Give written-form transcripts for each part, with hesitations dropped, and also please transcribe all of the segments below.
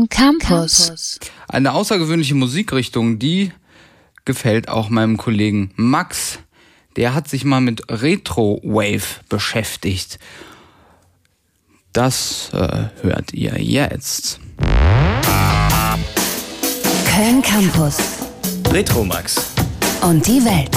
Köln Campus. Eine außergewöhnliche Musikrichtung, die gefällt auch meinem Kollegen Max. Der hat sich mal mit Retro-Wave beschäftigt. Das hört ihr jetzt. Köln Campus. Retro Max. Und die Welt.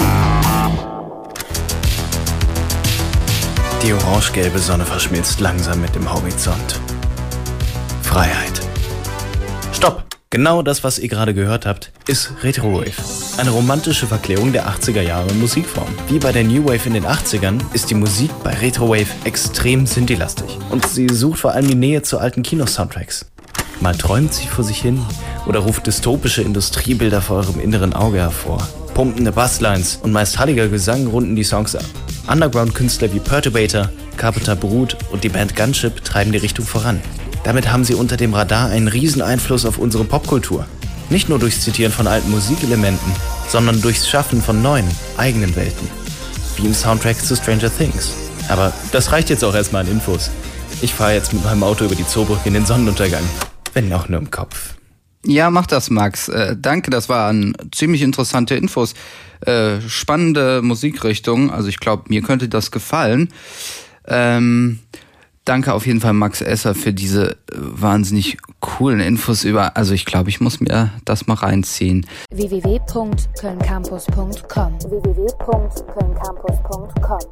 Die orange-gelbe Sonne verschmilzt langsam mit dem Horizont. Freiheit. Stopp! Genau das, was ihr gerade gehört habt, ist Retrowave. Eine romantische Verklärung der 80er Jahre Musikform. Wie bei der New Wave in den 80ern ist die Musik bei Retrowave extrem synthi-lastig. Und sie sucht vor allem die Nähe zu alten Kinosoundtracks. Mal träumt sie vor sich hin oder ruft dystopische Industriebilder vor eurem inneren Auge hervor. Pumpende Basslines und meist halliger Gesang runden die Songs ab. Underground-Künstler wie Perturbator, Carpenter Brut und die Band Gunship treiben die Richtung voran. Damit haben sie unter dem Radar einen riesen Einfluss auf unsere Popkultur. Nicht nur durchs Zitieren von alten Musikelementen, sondern durchs Schaffen von neuen, eigenen Welten. Wie im Soundtrack zu Stranger Things. Aber das reicht jetzt auch erstmal an Infos. Ich fahre jetzt mit meinem Auto über die Zoobrücke in den Sonnenuntergang. Wenn auch nur im Kopf. Ja, mach das, Max. Danke, das waren ziemlich interessante Infos. Spannende Musikrichtung. Also ich glaube, mir könnte das gefallen. Danke auf jeden Fall, Max Esser, für diese wahnsinnig coolen Infos über... Also ich glaube, ich muss mir das mal reinziehen. www.kölncampus.com